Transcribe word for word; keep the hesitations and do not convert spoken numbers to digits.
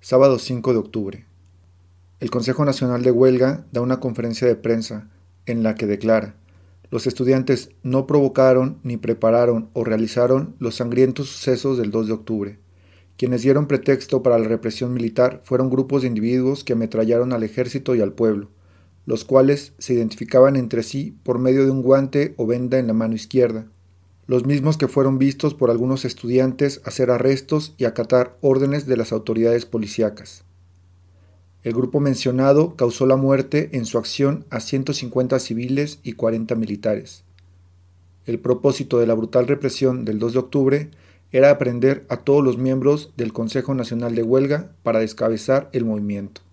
Sábado cinco de octubre. El Consejo Nacional de Huelga da una conferencia de prensa en la que declara: los estudiantes no provocaron, ni prepararon o realizaron los sangrientos sucesos del dos de octubre. Quienes dieron pretexto para la represión militar fueron grupos de individuos que ametrallaron al ejército y al pueblo, los cuales se identificaban entre sí por medio de un guante o venda en la mano izquierda, los mismos que fueron vistos por algunos estudiantes hacer arrestos y acatar órdenes de las autoridades policíacas. El grupo mencionado causó la muerte en su acción a ciento cincuenta civiles y cuarenta militares. El propósito de la brutal represión del dos de octubre era aprender a todos los miembros del Consejo Nacional de Huelga para descabezar el movimiento.